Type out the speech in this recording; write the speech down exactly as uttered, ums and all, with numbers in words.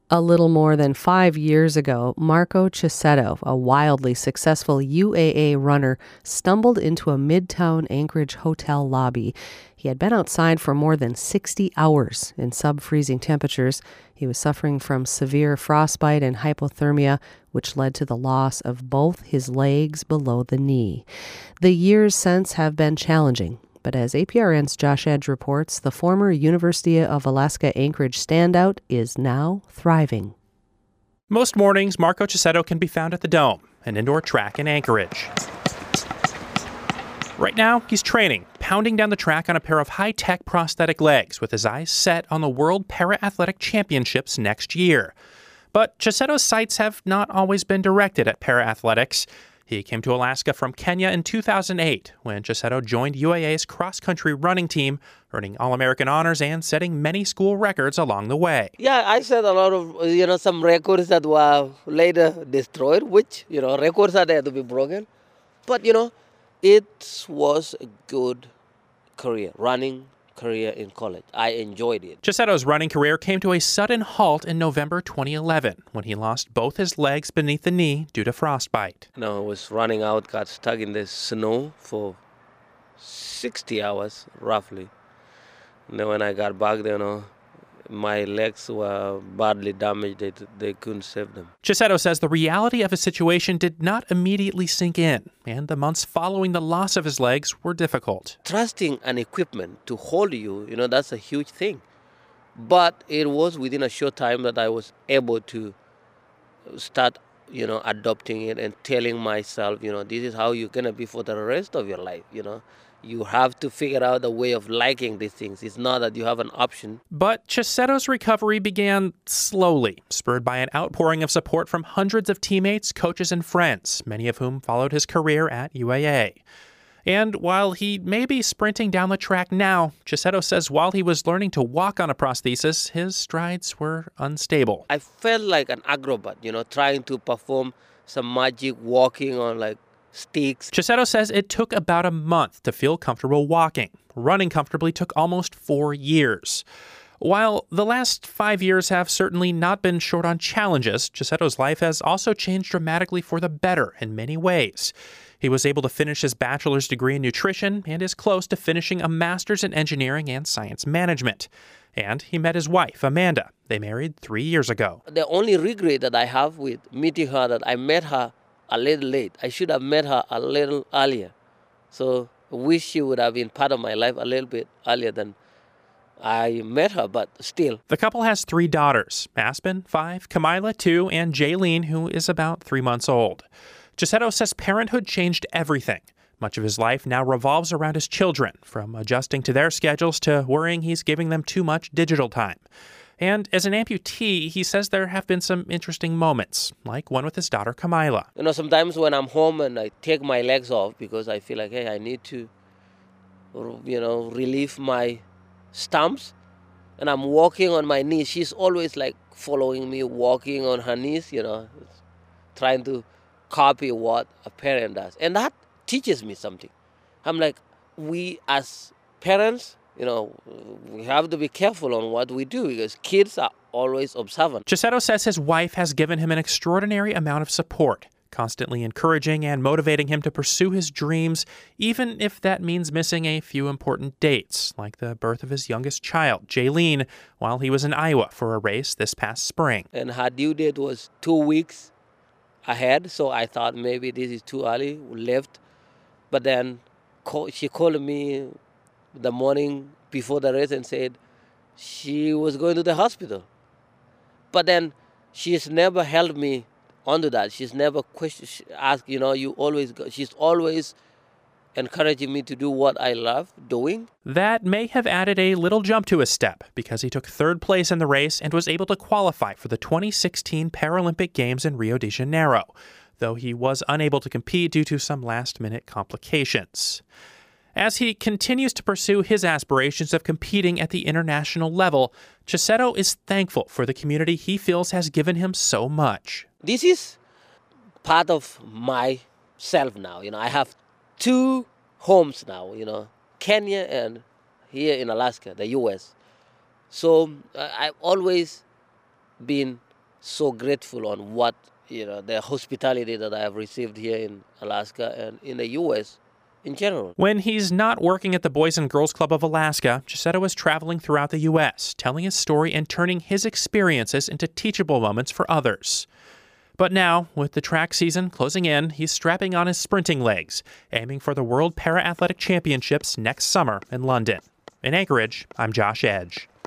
A little more than five years ago, Marco Cicchetto, a wildly successful U A A runner, stumbled into a midtown Anchorage hotel lobby. He had been outside for more than sixty hours in sub-freezing temperatures. He was suffering from severe frostbite and hypothermia, which led to the loss of both his legs below the knee. The years since have been challenging. But as A P R N's Josh Edge reports, the former University of Alaska Anchorage standout is now thriving. Most mornings, Marco Cicchetto can be found at the Dome, an indoor track in Anchorage. Right now, he's training, pounding down the track on a pair of high-tech prosthetic legs with his eyes set on the World Para-Athletic Championships next year. But Cicchetto's sights have not always been directed at para-athletics. He came to Alaska from Kenya in two thousand eight when Cicchetto joined U A A's cross-country running team, earning All-American honors and setting many school records along the way. Yeah, I set a lot of, you know, some records that were later destroyed, which, you know, records are there to be broken. But, you know, it was a good career, running career in college. I enjoyed it. Cicchetto's running career came to a sudden halt in November twenty eleven when he lost both his legs beneath the knee due to frostbite. You know, I was running out, got stuck in the snow for sixty hours, roughly. And then when I got back there, you know, my legs were badly damaged. They, they couldn't save them. Cicchetto says the reality of his situation did not immediately sink in, and the months following the loss of his legs were difficult. Trusting an equipment to hold you, you know, that's a huge thing. But it was within a short time that I was able to start, you know, adopting it and telling myself, you know, this is how you're going to be for the rest of your life, you know. You have to figure out a way of liking these things. It's not that you have an option. But Cicchetto's recovery began slowly, spurred by an outpouring of support from hundreds of teammates, coaches, and friends, many of whom followed his career at U A A. And while he may be sprinting down the track now, Cicchetto says while he was learning to walk on a prosthesis, his strides were unstable. I felt like an acrobat, you know, trying to perform some magic walking on like sticks. Cicchetto says it took about a month to feel comfortable walking. Running comfortably took almost four years. While the last five years have certainly not been short on challenges, Cicchetto's life has also changed dramatically for the better in many ways. He was able to finish his bachelor's degree in nutrition and is close to finishing a master's in engineering and science management. And he met his wife, Amanda. They married three years ago. The only regret that I have with meeting her that I met her a little late. I should have met her a little earlier. So I wish she would have been part of my life a little bit earlier than I met her, but still. The couple has three daughters, Aspen, five, Kamila, two, and Jaylene, who is about three months old. Cicchetto says parenthood changed everything. Much of his life now revolves around his children, from adjusting to their schedules to worrying he's giving them too much digital time. And as an amputee, he says there have been some interesting moments, like one with his daughter, Kamila. You know, sometimes when I'm home and I take my legs off because I feel like, hey, I need to, you know, relieve my stumps, and I'm walking on my knees, she's always like following me, walking on her knees, you know, trying to copy what a parent does. And that teaches me something. I'm like, we as parents, you know, we have to be careful on what we do because kids are always observant. Cicchetto says his wife has given him an extraordinary amount of support, constantly encouraging and motivating him to pursue his dreams, even if that means missing a few important dates, like the birth of his youngest child, Jaylene, while he was in Iowa for a race this past spring. And her due date was two weeks ahead, so I thought maybe this is too early, we left. But then she called me the morning before the race and said she was going to the hospital. But then she's never held me onto that. She's never questioned, asked, you know, you always go. She's always encouraging me to do what I love doing. That may have added a little jump to his step because he took third place in the race and was able to qualify for the twenty sixteen Paralympic Games in Rio de Janeiro, though he was unable to compete due to some last-minute complications. As he continues to pursue his aspirations of competing at the international level, Cicchetto is thankful for the community he feels has given him so much. This is part of myself now. You know, I have two homes now, you know, Kenya and here in Alaska, the U S. So uh, I've always been so grateful on what, you know, the hospitality that I have received here in Alaska and in the U S in general. When he's not working at the Boys and Girls Club of Alaska, Chisetto is traveling throughout the U S, telling his story and turning his experiences into teachable moments for others. But now, with the track season closing in, he's strapping on his sprinting legs, aiming for the World Para-Athletic Championships next summer in London. In Anchorage, I'm Josh Edge.